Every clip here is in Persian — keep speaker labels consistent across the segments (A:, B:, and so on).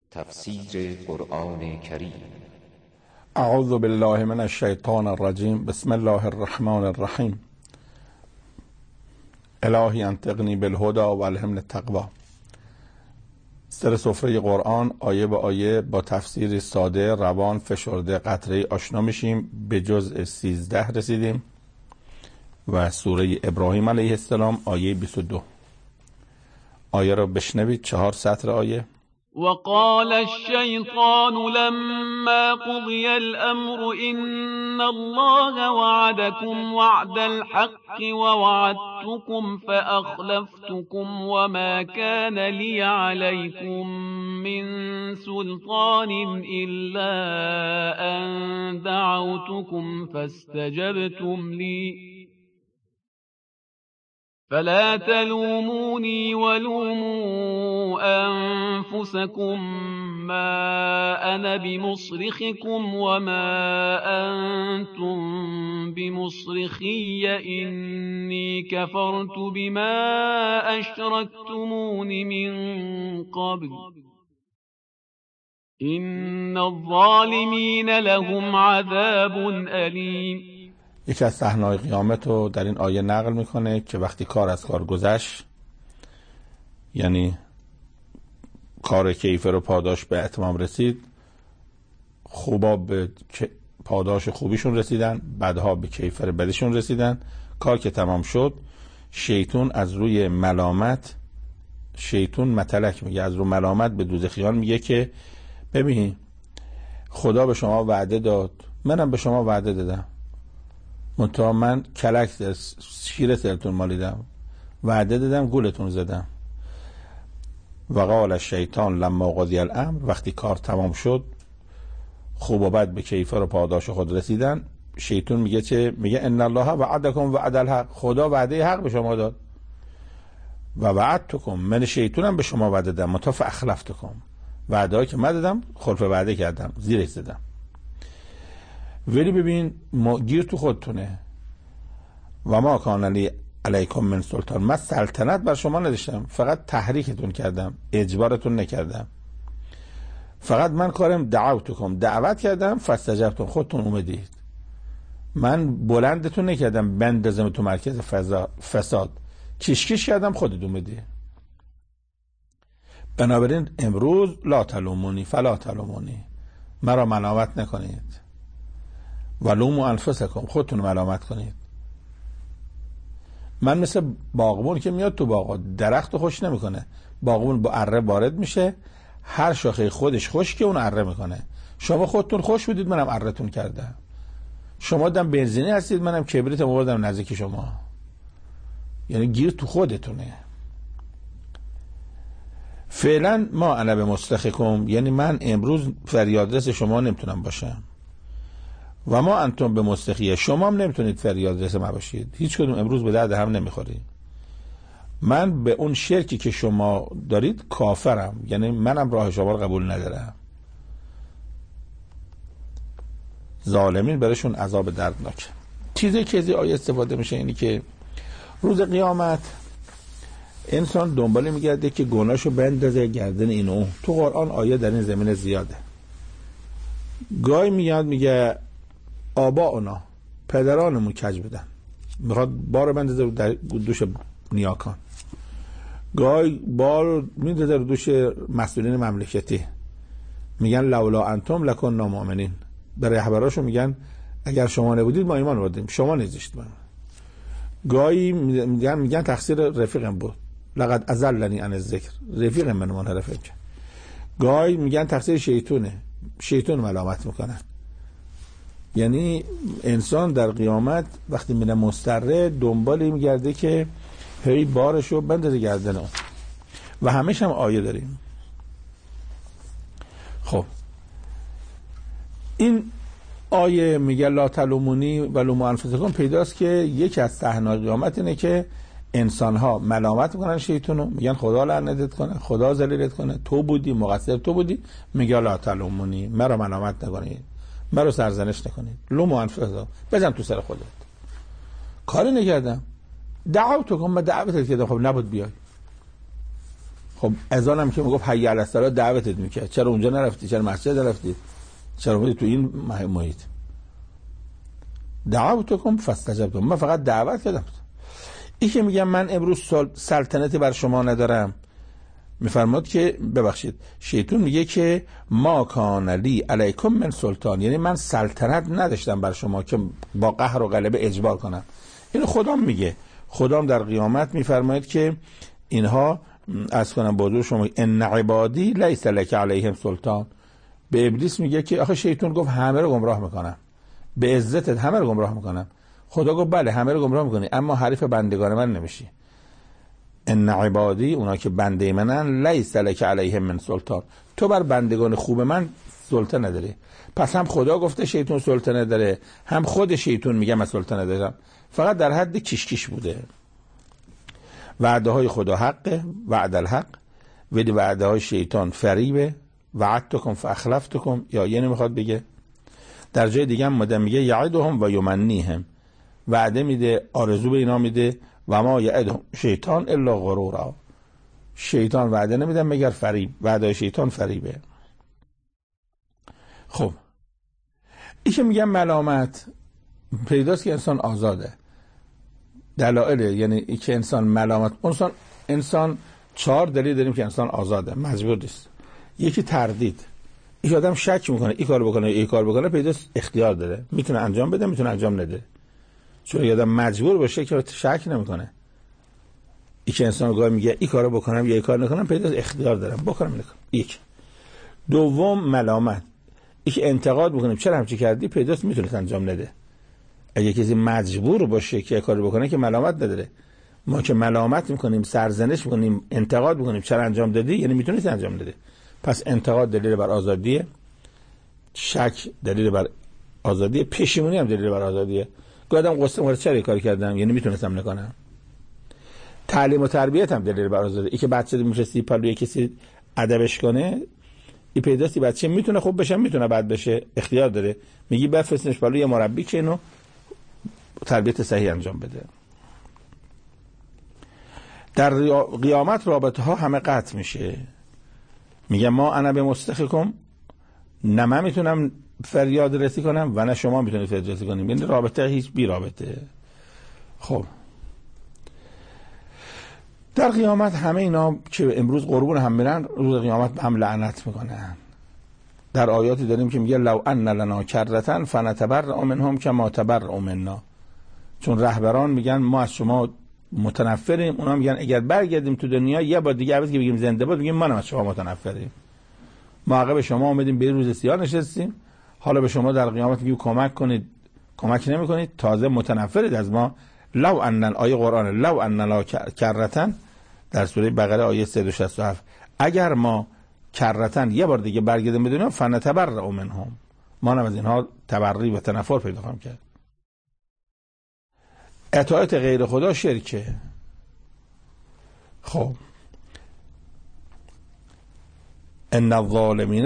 A: تفسیر قرآن کریم.
B: اعوذ بالله من الشیطان الرجیم. بسم الله الرحمن الرحیم. الهی انطقنی بالهدی و الهمنی التقوی. سر سفره قرآن آیه به آیه با تفسیر ساده، روان، فشرده، قطره آشنا میشیم. به جزء 13 رسیدیم و سوره ابراهیم علیه السلام آیه 22. آیه را بشنوید، 4 سطر آیه.
C: وقال الشيطان لما قضي الأمر إن الله وعدكم وعد الحق ووعدتكم فأخلفتكم وما كان لي عليكم من سلطان إلا أن دعوتكم فاستجبتم لي فلا تلوموني ولوموا أنفسكم ما أنا بمصرخكم وما أنتم بمصرخي إني كفرت بما أشركتمون من قبل إن الظالمين لهم عذاب أليم.
B: یکی از صحنه‌های قیامت رو در این آیه نقل میکنه که وقتی کار از کار گذشت، یعنی کار کیفر و پاداش به اتمام رسید، خوبا به پاداش خوبیشون رسیدن، بدها به کیفر بدشون رسیدن. کار که تمام شد، شیطان از روی ملامت، شیطان متلک میگه، از روی ملامت به دوزخیان میگه که ببین خدا به شما وعده داد، منم به شما وعده دادم، منتها من کلک شیر سرتون مالیدم، وعده دادم گولتون زدم. و قال الشیطان لما قضی الامر، وقتی کار تمام شد، خوب و بد به کیفر و پاداش خود رسیدن، شیطان میگه چه؟ میگه ان الله وعدکم وعد الحق، خدا وعده حق به شما داد و وعدتکم، من شیطانم به شما وعده دادم، منتها فاخلفتکم، وعده‌ای که من دادم خلف وعده کردم، زیرش زدم. ولی ببین گیر تو خودتونه. و ما کان لی علیکم من سلطان، من سلطنت بر شما نداشتم، فقط تحریکتون کردم، اجبارتون نکردم. فقط من کارم دعوتکم، دعوت کردم، فاستجبتم، خودتون اومدید. من بلندتون نکردم بندازم تو مرکز فساد، کشکش کردم، خودت اومدی. بنابراین امروز لا تلومونی فلا تلومونی، مرا ملامت نکنید. ولوموا انفسکم، خودتون ملامت کنید. من مثل باغبون که میاد تو باغ، درخت خوش نمیکنه، باغبون با اره وارد میشه، هر شاخه خودش خوش که اون اره میکنه. شما خودتون خوش بودید، منم ارهتون کردم. شما دم بنزینی هستید، منم کبریت آوردم نزدیک شما. یعنی گیر تو خودتونه. فعلا ما انا بمصرخکم، یعنی من امروز فریادرس شما نمیتونم باشم. و ما انتم به مصرخیه، شما هم نمیتونید فریاد رس ما باشید. هیچ کدوم امروز به درد هم نمیخورید. من به اون شرکی که شما دارید کافرم، یعنی منم راه شما رو قبول ندارم. ظالمین برشون عذاب دردناک. چیزی که از آیه استفاده میشه اینی که روز قیامت انسان دنبال میگرده که گناهشو بندازه گردن اینو. تو قرآن آیه در این زمینه زیاده. گاهی میاد میگه آباؤنا، پدرانمون کج بودن، میخواد بار بندازه رو دوش نیاکان. گاهی بار میندازه رو دوش مسئولین مملکتی، میگن لولا انتم لکنا مؤمنین. به رهبراشون میگن اگر شما نبودید ما ایمان آوردیم، شما نذاشتید من. گاهی میگن تقصیر رفیقم بود، لقد اضلنی عن الذکر، رفیقم منو منحرف کرد. گاهی میگن تقصیر شیطونه، شیطان ملامت میکنن. یعنی انسان در قیامت وقتی میره مستره دنبالی میگرده که هی بارشو بندازه گردن اون. و همش هم آیه داریم. خب این آیه میگه لا تلومونی ولوموا انفسکم، پیداست که یکی از صحنه‌های قیامت اینه که انسان‌ها ملامت میکنن شیطانو، میگن خدا لعنتت کنه، خدا ذلیلت کنه، تو بودی مقصر، تو بودی. میگه لا تلومونی، مرا ملامت نکنید، مرا سرزنش نکنید. لوموا انفسکم، بزن تو سر خودت. کاری نکردم، دعوتکم، من دعوتت کردم، خب نبود بیای. خب اذان هم که میگفت حی علی الصلاه دعوتت میکرد، چرا اونجا نرفتی؟ چرا مسجد نرفتی؟ چرا اومدی تو این محیط؟ دعوتکم فاستجبتم، من فقط دعوت کردم. این که میگم من امروز سلطنتی بر شما ندارم، میفرماد که ببخشید شیطان میگه که ما کان لی علیکم من سلطان، یعنی من سلطنت نداشتم بر شما که با قهر و غلبه اجبار کنم. اینو خدام میگه. خدام در قیامت میفرماید که اینها از کنم بازور شما ان عبادی لیس لک علیهم سلطان. به ابلیس میگه که آخه شیطان گفت همه رو گمراه میکنم، به عزتت همه رو گمراه میکنم. خدا گفت بله همه رو گمراه میکنی، اما حریف بندگان من نمیشی. ان عبادی، اونا که بنده منن، لیس لک علیهم من سلطان، تو بر بندگان خوب من سلطه نداری. پس هم خدا گفته شیطان سلطه نداره، هم خود شیطان میگه من سلطه ندارم، فقط در حد کشکش بوده. وعده های خدا حقه، وعد الحق، ولی وعده های شیطان فریبه. وعدتکم فاخلفتکم، یا یعنی میخواد بگه در جای دیگه هم مدام میگه یعدهم و یمنیهم، وعده میده، آرزو به اینا میده. و ما یعدهم شیطان الا غرورا، شیطان وعده نمیده مگر فریب، وعده شیطان فریبه. خب این که میگم ملامت پیداست که انسان آزاده. دلایل یعنی ای که انسان ملامت، انسان 4 دلیل داریم که انسان آزاده، مجبور نیست. یکی تردید، این آدم شک میکنه این کارو بکنه این کار بکنه، پیداست اختیار داره، میتونه انجام بده میتونه انجام نده. چون یه آدم مجبور باشه که شک نمیکنه. این که انسان گاهی میگه این کارو بکنم یا این کار نکنم، پیداست اختیار دارم بکنم نکنم. یک. دوم ملامت، این که انتقاد میکنیم چرا همچی کردی، پیداست میتونه انجام نده. اگه کسی مجبور باشه که کاری بکنه که ملامت نداره. ما که ملامت میکنیم، سرزنش میکنیم، انتقاد میکنیم چرا انجام دادی، یعنی میتونید انجام بده. پس انتقاد دلیل بر آزادیه، شک دلیل بر آزادیه، پشیمونی هم دلیل بر آزادیه. گفتم قصه مورد چرا کاری کردم، یعنی میتونستم نکنم. تعلیم و تربیت هم دلیل بر آزادیه. این که بچه میفرستی پلوی کسی ادبش کنه، این پیداستی بچه میتونه خوب بشه میتونه بد بشه، اختیار داره. میگی بفرستش پلوی مربی که اینو تربیت صحیح انجام بده. در قیامت رابطه ها همه قطع میشه. میگه ما انا به مستخکم، نه من میتونم فریاد رسی کنم و نه شما میتونید فریاد رسی کنیم، یعنی رابطه هیچ بی رابطه. خب در قیامت همه اینا که امروز قربون هم میرن، روز قیامت هم لعنت میکنن. در آیاتی داریم که میگه لو ان لنا کرة فنتبرأ منهم کما تبرؤا منا. چون رهبران میگن ما از شما متنفریم، اونا میگن اگر برگردیم تو دنیا یه بار دیگه عوض که بگیم زنده باد بگیم ما از شما متنفریم. ما عقب شما اومدیم به روز سیاه نشستیم، حالا به شما در قیامت میگیم کمک کنید، کمک نمیکنید، تازه متنفرید از ما. لو ان، آیه قرآن، لو ان لا کرة در سوره بقره آیه 367، اگر ما کرة یه بار دیگه برگردیم به دنیا فنتبرأ منهم، ما هم از اینها تبری و تنفر پیدا خواهیم کرد. اطاعت غیر خدا شرکه. خب ان الظالمین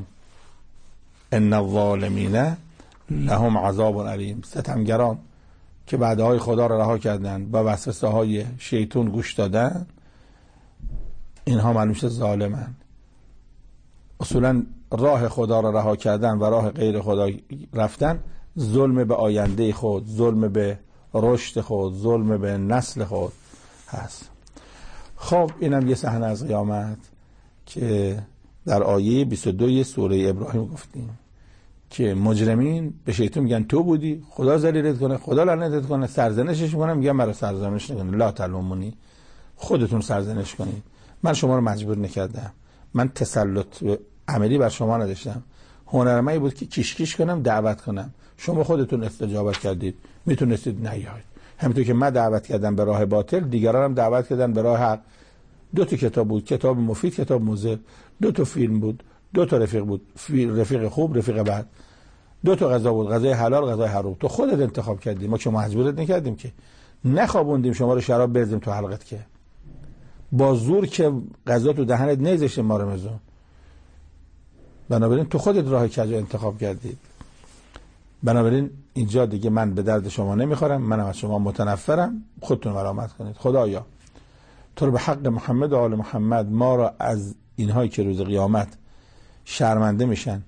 B: لهم عذاب علیم. ستمگران که وعده‌های خدا را رها کردند و وسوسه‌های شیطان گوش دادن، اینها معلوم شد ظالمن. اصولا راه خدا را رها کردن و راه غیر خدا رفتن ظلم به آینده خود، ظلم به رشد خود، ظلم به نسل خود هست. خب اینم یه صحنه از قیامت که در آیه 22 سوره ابراهیم گفتیم که مجرمین به شیطان میگن تو بودی، خدا ذلیلت کنه، خدا لعنتت کنه، سرزنشش میکنه، میگن مرا سرزنش نکنید، لا تلومونی، خودتون سرزنش کنید، من شما رو مجبور نکردم، من تسلط عملی بر شما نداشتم، هنرمندی بود که کشکش کنم دعوت کنم، شما خودتون استجابت کردید، میتونستید نیایید. همینطور که من دعوت کردم به راه باطل، دیگران هم دعوت کردن به راه حق. 2 تا کتاب بود، کتاب مفید، کتاب مضر، 2 تا فیلم بود، 2 تا رفیق بود، رفیق خوب، رفیق بد، 2 تا غذا بود، غذای حلال، غذای حرام. تو خودت انتخاب کردی، ما که مجبورت نکردیم، که نخوابوندیم شما رو شراب بریزیم تو حلقت، که با زور که غذا تو دهنت نذاشتیم ما رو مزون. بنابراین تو خودت راه کج انتخاب کردی. بنابراین اینجا دیگه من به درد شما نمیخورم، منم از شما متنفرم، خودتون ملامت کنید. خدایا تو رو به حق محمد و آل محمد ما را از اینهایی که روز قیامت شرمنده میشن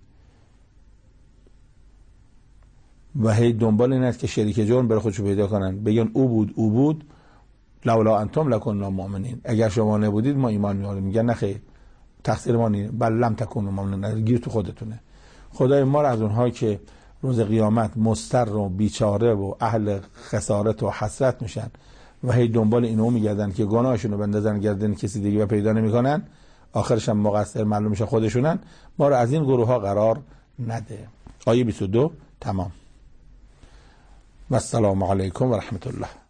B: و هی دنبال این است که شریک جرم بر خودشو پیدا کنن، بگن او بود لولا انتم لکننا مؤمنین، اگر شما نبودید ما ایمان می‌آوردیم. میگن نه خیر، تقصیر ما نیست، بل لم تکونوا مؤمنین، گیر تو خودتونه. خدای ما را از اونهایی که روز قیامت مضطر و بیچاره و اهل خسارت و حسرت میشن و هی دنبال اینو میگردن که گناهشون رو بندازن گردن کسی دیگه و پیدا نمیکنن، آخرش هم مقصر معلوم میشه خودشونن. ما رو از این گروه ها قرار نده. آیه 22 تمام. و السلام علیکم و رحمت الله.